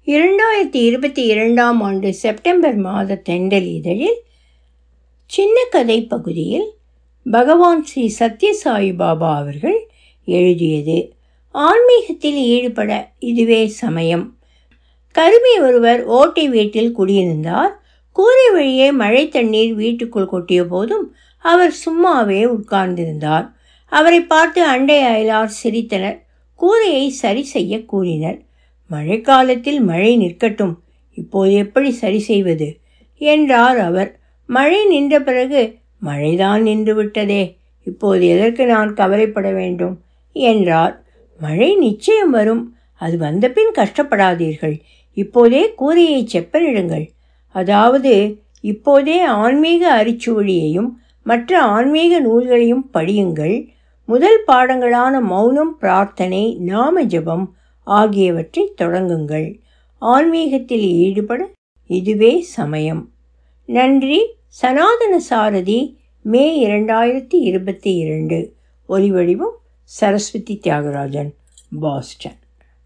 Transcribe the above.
2022ஆம் ஆண்டு செப்டம்பர் மாத தென்றல் இதழில் சின்ன கதை பகுதியில் பகவான் ஸ்ரீ சத்யசாயி பாபா அவர்கள் எழுதியது. ஆன்மீகத்தில் ஈடுபட இதுவே சமயம். கருமி ஒருவர் ஓட்டை வீட்டில் குடியிருந்தார். கூரை வழியே மழை தண்ணீர் வீட்டுக்குள் கொட்டிய போதும் அவர் சும்மாவே உட்கார்ந்திருந்தார். அவரை பார்த்து அண்டை அயலார் சிரித்தனர். கூரையை சரி செய்ய கூறினர். மழைக்காலத்தில் மழை நிற்கட்டும், இப்போது எப்படி சரி செய்வது என்றார் அவர். மழை நின்ற பிறகு, மழைதான் நின்று விட்டதே, இப்போது எதற்கு நான் கவலைப்பட வேண்டும் என்றார். மழை நிச்சயம் வரும், அது வந்தபின் கஷ்டப்படாதீர்கள், இப்போதே கூரையை செப்பனிடுங்கள். அதாவது இப்போதே ஆன்மீக அரிச்சுவடியையும் மற்ற ஆன்மீக நூல்களையும் படியுங்கள். முதல் பாடங்களான மௌனம், பிரார்த்தனை, நாம ஜபம் ஆகியவற்றை தொடங்குங்கள். ஆன்மீகத்தில் ஈடுபட இதுவே சமயம். நன்றி. சனாதன சாரதி, மே 2022. ஒலிவடிவம் சரஸ்வதி தியாகராஜன், பாஸ்டன்.